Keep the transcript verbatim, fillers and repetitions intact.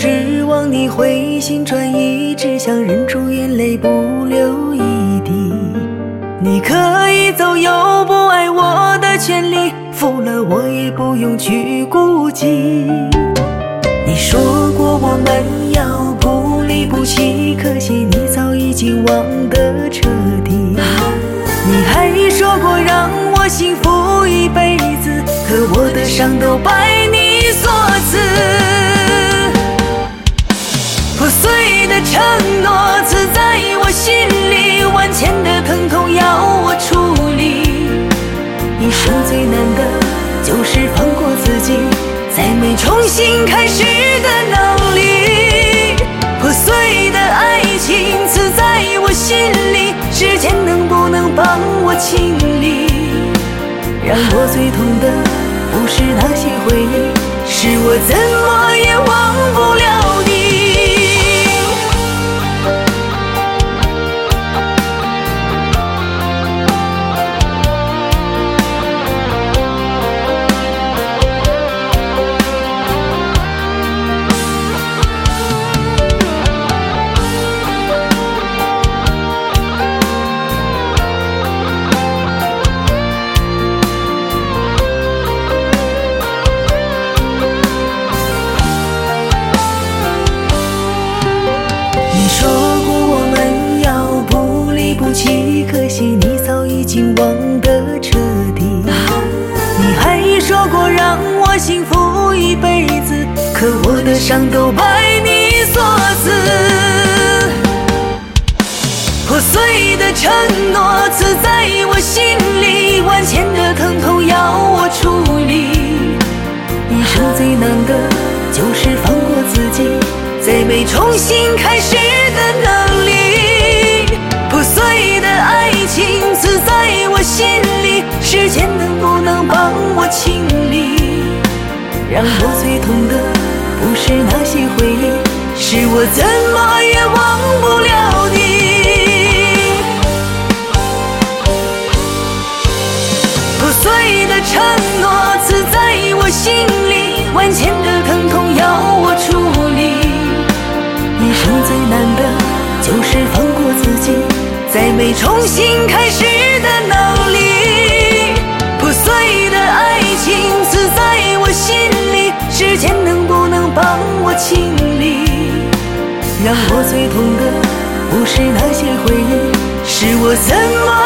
指望你回心转意，只想忍住眼泪不流一滴。你可以走有不爱我的权利，负了我也不用去顾忌。你说过我们要不离不弃，可惜你早已经忘得彻底。你还说过让我幸福一辈子，可我的伤都拜你所赐。破碎的承诺刺在我心里，万千的疼痛要我处理。一生最难的就是放过自己，再没重新开始的能力。破碎的爱情刺在我心里，时间能不能帮我清理？让我最痛的不是那些回忆，是我怎么也忘不了你。可惜你早已经忘得彻底。你还说过让我幸福一辈子，可我的伤都拜你所赐。破碎的承诺刺在我心里，万千的疼痛要我处理。一生最难的就是放过自己，再没重新开始的能力。破碎的爱情刺在我心里，时间能不能帮我清理？让我最痛的不是那些回忆，是我怎么也忘不了你。破碎的承诺刺在我心里，万千的疼痛要我处理。一生最难的就是放过自己，再没重新开始的能力。破碎的爱情刺在我心里，时间能不能帮我清理？让我最痛的不是那些回忆，是我怎么